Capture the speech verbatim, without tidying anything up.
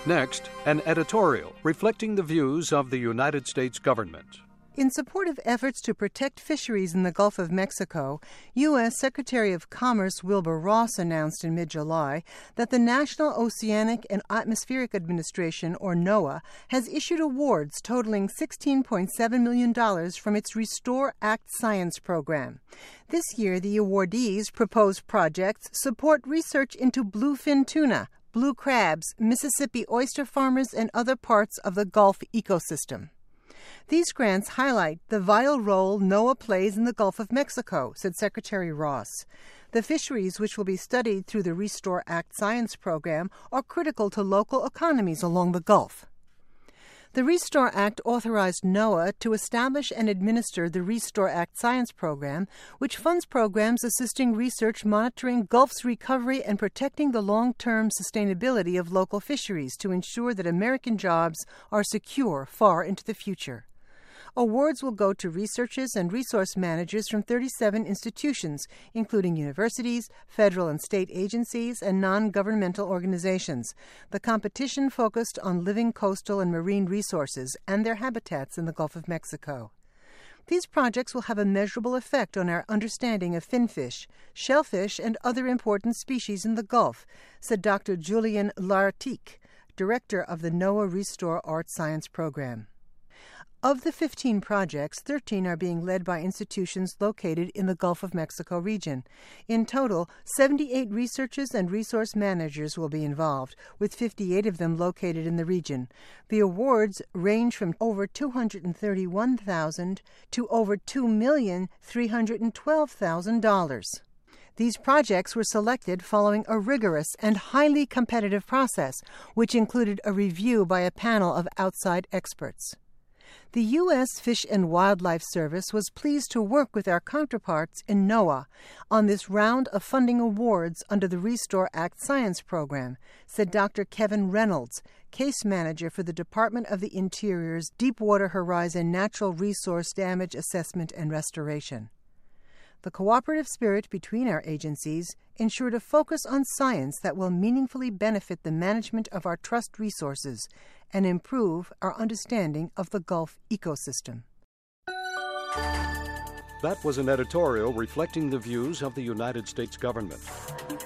Next, an editorial reflecting the views of the United States government. In support of efforts to protect fisheries in the Gulf of Mexico, U S Secretary of Commerce Wilbur Ross announced in mid-July that the National Oceanic and Atmospheric Administration, or NOAA, has issued awards totaling sixteen point seven million dollars from its Restore Act Science program. This year, the awardees' proposed projects support research into bluefin tuna, blue crabs, Mississippi oyster farmers, and other parts of the Gulf ecosystem. These grants highlight the vital role NOAA plays in the Gulf of Mexico, said Secretary Ross. The fisheries, which will be studied through the Restore Act Science program, are critical to local economies along the Gulf. The Restore Act authorized NOAA to establish and administer the Restore Act Science program, which funds programs assisting research monitoring Gulf's recovery and protecting the long-term sustainability of local fisheries to ensure that American jobs are secure far into the future. Awards will go to researchers and resource managers from thirty-seven institutions, including universities, federal and state agencies, and non-governmental organizations. The competition focused on living coastal and marine resources and their habitats in the Gulf of Mexico. These projects will have a measurable effect on our understanding of finfish, shellfish, and other important species in the Gulf, said Doctor Julian Lartigue, director of the NOAA Restore Art Science program. Of the fifteen projects, thirteen are being led by institutions located in the Gulf of Mexico region. In total, seventy-eight researchers and resource managers will be involved, with fifty-eight of them located in the region. The awards range from over two hundred thirty-one thousand dollars to over two million three hundred twelve thousand dollars. These projects were selected following a rigorous and highly competitive process, which included a review by a panel of outside experts. The U S Fish and Wildlife Service was pleased to work with our counterparts in NOAA on this round of funding awards under the Restore Act Science program, said Doctor Kevin Reynolds, case manager for the Department of the Interior's Deepwater Horizon Natural Resource Damage Assessment and Restoration. The cooperative spirit between our agencies ensured a focus on science that will meaningfully benefit the management of our trust resources and improve our understanding of the Gulf ecosystem. That was an editorial reflecting the views of the United States government.